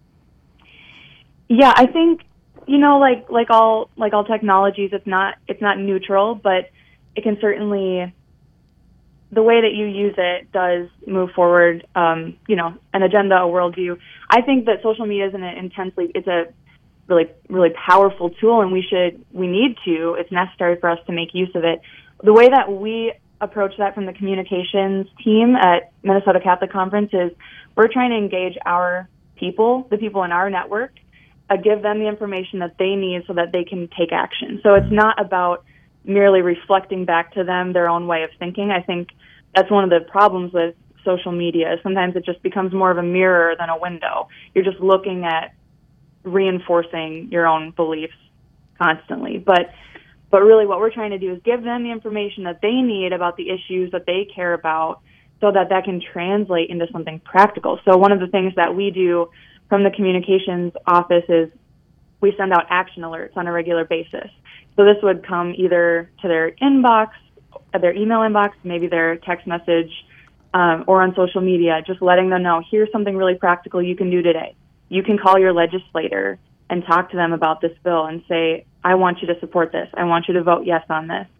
Yeah, I think like all technologies, it's not neutral, but it can certainly. The way that you use it does move forward, an agenda, a worldview. I think that social media is it's a really, really powerful tool, and it's necessary for us to make use of it. The way that we approach that from the communications team at Minnesota Catholic Conference is we're trying to engage our people, the people in our network, give them the information that they need so that they can take action. So it's not about merely reflecting back to them their own way of thinking. I think that's one of the problems with social media. Sometimes it just becomes more of a mirror than a window. You're just looking at reinforcing your own beliefs constantly. But really what we're trying to do is give them the information that they need about the issues that they care about so that can translate into something practical. So one of the things that we do from the communications office is we send out action alerts on a regular basis. So this would come either to their inbox, their email inbox, maybe their text message, or on social media, just letting them know, here's something really practical you can do today. You can call your legislator and talk to them about this bill and say, I want you to support this. I want you to vote yes on this.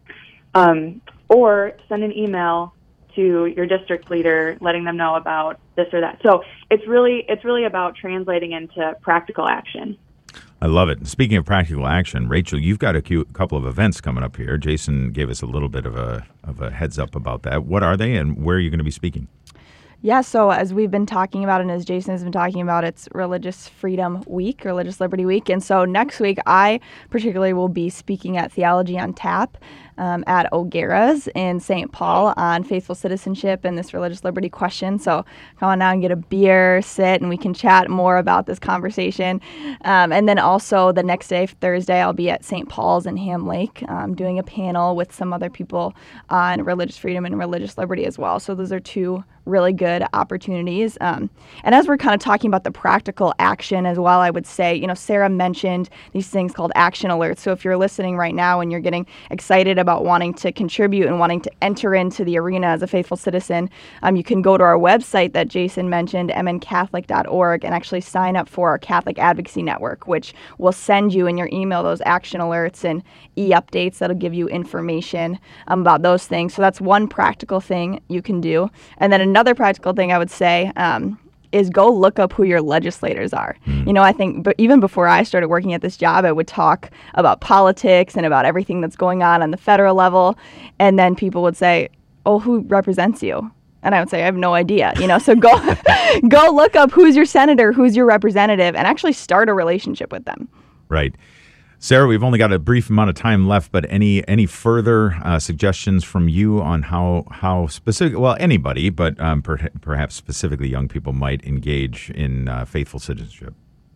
Or send an email to your district leader letting them know about this or that. So it's really about translating into practical action. I love it. Speaking of practical action, Rachel, you've got a couple of events coming up here. Jason gave us a little bit of a heads up about that. What are they, and where are you going to be speaking? Yeah, so as we've been talking about and as Jason has been talking about, it's Religious Freedom Week, Religious Liberty Week. And so next week, I particularly will be speaking at Theology on Tap at O'Gara's in St. Paul on faithful citizenship and this religious liberty question. So come on now and get a beer, sit, and we can chat more about this conversation. And then also the next day, Thursday, I'll be at St. Paul's in Ham Lake doing a panel with some other people on religious freedom and religious liberty as well. So those are two really good opportunities. And as we're kind of talking about the practical action as well, I would say, Sarah mentioned these things called action alerts. So if you're listening right now and you're getting excited about wanting to contribute and wanting to enter into the arena as a faithful citizen, you can go to our website that Jason mentioned, mncatholic.org, and actually sign up for our Catholic Advocacy Network, which will send you in your email those action alerts and e-updates that'll give you information about those things. So that's one practical thing you can do. And then another practical thing I would say is go look up who your legislators are. I think even before I started working at this job, I would talk about politics and about everything that's going on the federal level. And then people would say, oh, who represents you? And I would say, I have no idea. So go look up who's your senator, who's your representative, and actually start a relationship with them. Right. Sarah, we've only got a brief amount of time left, but any further suggestions from you on how specific, well, anybody, but perhaps specifically young people might engage in faithful citizenship?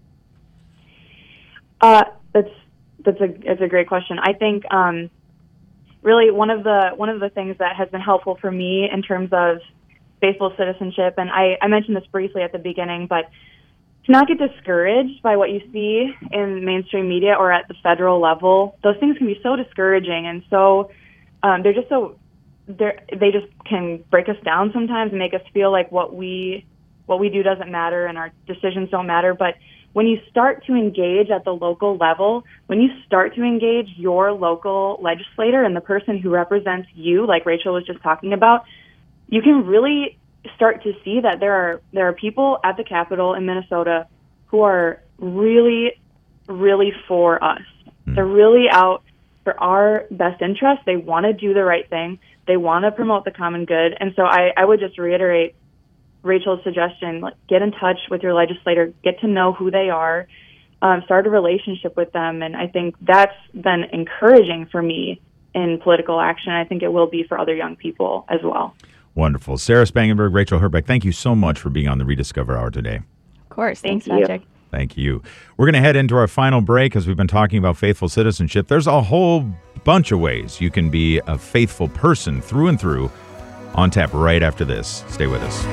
That's a great question. I think really one of the things that has been helpful for me in terms of faithful citizenship, and I mentioned this briefly at the beginning, but to not get discouraged by what you see in mainstream media or at the federal level. Those things can be so discouraging, and so they just can break us down sometimes and make us feel like what we do doesn't matter and our decisions don't matter. But when you start to engage at the local level, when you start to engage your local legislator and the person who represents you, like Rachel was just talking about, you can really start to see that there are people at the Capitol in Minnesota who are really, really for us. They're really out for our best interest. They want to do the right thing. They want to promote the common good. And so I would just reiterate Rachel's suggestion, get in touch with your legislator, get to know who they are, start a relationship with them. And I think that's been encouraging for me in political action. I think it will be for other young people as well. Wonderful. Sarah Spangenberg, Rachel Herbeck, thank you so much for being on the Rediscover Hour today. Of course. Thanks, Thank you. Patrick. Thank you. We're going to head into our final break as we've been talking about faithful citizenship. There's a whole bunch of ways you can be a faithful person through and through. On tap right after this. Stay with us.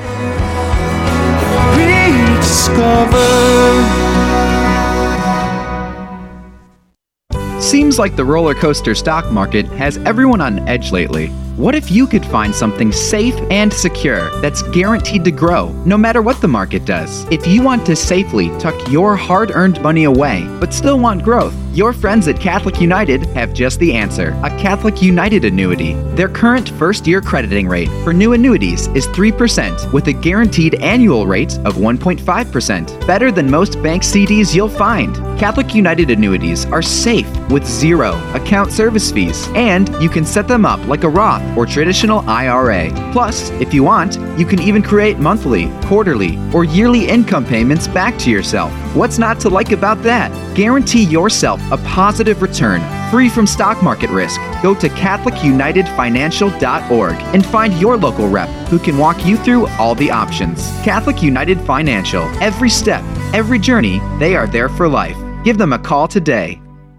Seems like the roller coaster stock market has everyone on edge lately. What if you could find something safe and secure that's guaranteed to grow no matter what the market does? If you want to safely tuck your hard-earned money away but still want growth, your friends at Catholic United have just the answer. A Catholic United annuity. Their current first-year crediting rate for new annuities is 3% with a guaranteed annual rate of 1.5%. Better than most bank CDs you'll find. Catholic United annuities are safe with zero account service fees, and you can set them up like a Roth or traditional IRA. Plus, if you want, you can even create monthly, quarterly, or yearly income payments back to yourself. What's not to like about that? Guarantee yourself a positive return, free from stock market risk. Go to CatholicUnitedFinancial.org and find your local rep who can walk you through all the options. Catholic United Financial. Every step, every journey, they are there for life. Give them a call today.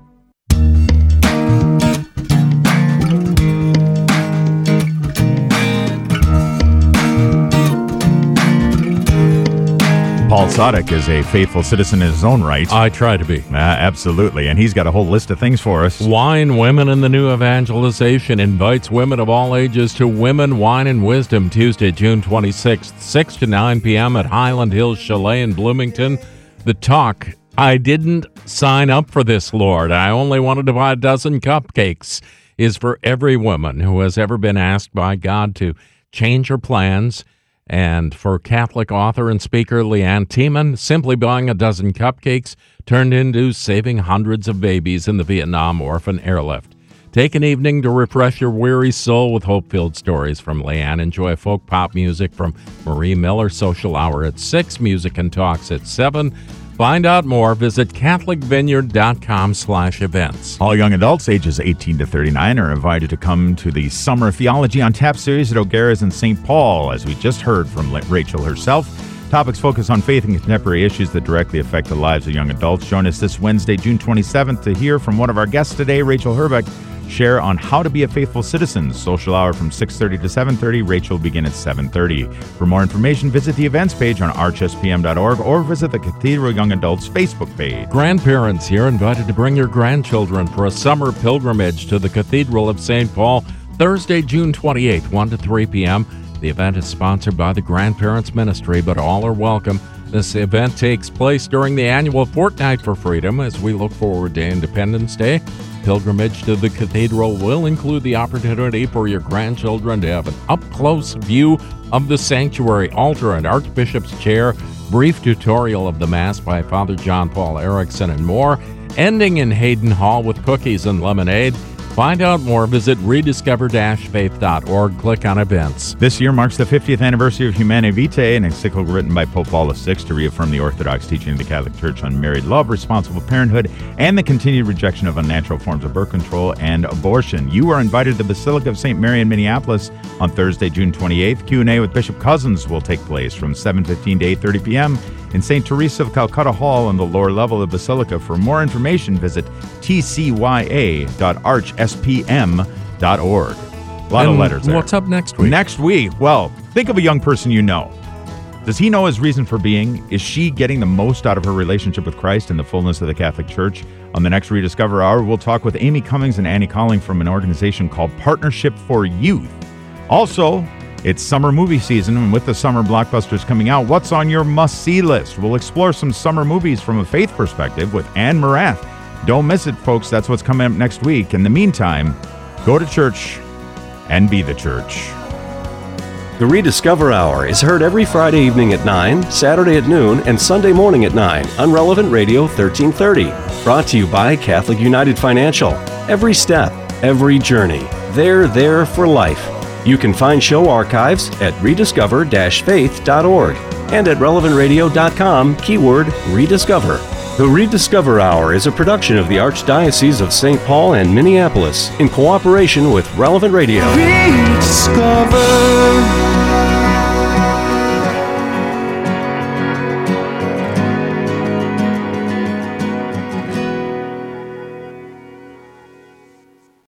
Paul Sadek is a faithful citizen in his own right. I try to be. Absolutely. And he's got a whole list of things for us. Wine, Women, and the New Evangelization invites women of all ages to Women, Wine, and Wisdom, Tuesday, June 26th, 6 to 9 p.m. at Highland Hills Chalet in Bloomington. The talk, I didn't sign up for this, Lord. I only wanted to buy a dozen cupcakes, is for every woman who has ever been asked by God to change her plans. And for Catholic author and speaker Leanne Tiemann, simply buying a dozen cupcakes turned into saving hundreds of babies in the Vietnam orphan airlift. Take an evening to refresh your weary soul with hope-filled stories from Leanne. Enjoy folk pop music from Marie Miller. Social hour at 6, music and talks at 7. Find out more. Visit CatholicVineyard.com/events. All young adults ages 18 to 39 are invited to come to the Summer Theology on Tap series at O'Gara's in St. Paul, as we just heard from Rachel herself. Topics focus on faith and contemporary issues that directly affect the lives of young adults. Join us this Wednesday, June 27th, to hear from one of our guests today, Rachel Herbeck, share on how to be a faithful citizen. Social hour from 6:30 to 7:30. Rachel will begin at 7:30. For more information, visit the events page on archspm.org or visit the Cathedral Young Adults Facebook page. Grandparents here invited to bring your grandchildren for a summer pilgrimage to the Cathedral of St. Paul, Thursday, June 28th, 1 to 3 p.m. The event is sponsored by the Grandparents Ministry, but all are welcome. This event takes place during the annual Fortnight for Freedom as we look forward to Independence Day. Pilgrimage to the cathedral will include the opportunity for your grandchildren to have an up-close view of the sanctuary, altar, and Archbishop's chair, brief tutorial of the Mass by Father John Paul Erickson, and more, ending in Hayden Hall with cookies and lemonade. Find out more, visit rediscover-faith.org, click on events. This year marks the 50th anniversary of Humanae Vitae, an encyclical written by Pope Paul VI to reaffirm the Orthodox teaching of the Catholic Church on married love, responsible parenthood, and the continued rejection of unnatural forms of birth control and abortion. You are invited to the Basilica of St. Mary in Minneapolis on Thursday, June 28th. Q&A with Bishop Cousins will take place from 7:15 to 8:30 p.m. in St. Teresa of Calcutta Hall on the lower level of the Basilica. For more information, visit tcya.archspm.org. A lot of letters there. What's up next week? Next week, well, think of a young person you know. Does he know his reason for being? Is she getting the most out of her relationship with Christ and the fullness of the Catholic Church? On the next Rediscover Hour, we'll talk with Amy Cummings and Annie Colling from an organization called Partnership for Youth. Also, it's summer movie season, and with the summer blockbusters coming out, what's on your must-see list? We'll explore some summer movies from a faith perspective with Anne Morath. Don't miss it, folks. That's what's coming up next week. In the meantime, go to church and be the church. The Rediscover Hour is heard every Friday evening at 9, Saturday at noon, and Sunday morning at 9 on Relevant Radio 1330. Brought to you by Catholic United Financial. Every step, every journey. They're there for life. You can find show archives at rediscover-faith.org and at relevantradio.com, keyword Rediscover. The Rediscover Hour is a production of the Archdiocese of St. Paul and Minneapolis in cooperation with Relevant Radio. Rediscover.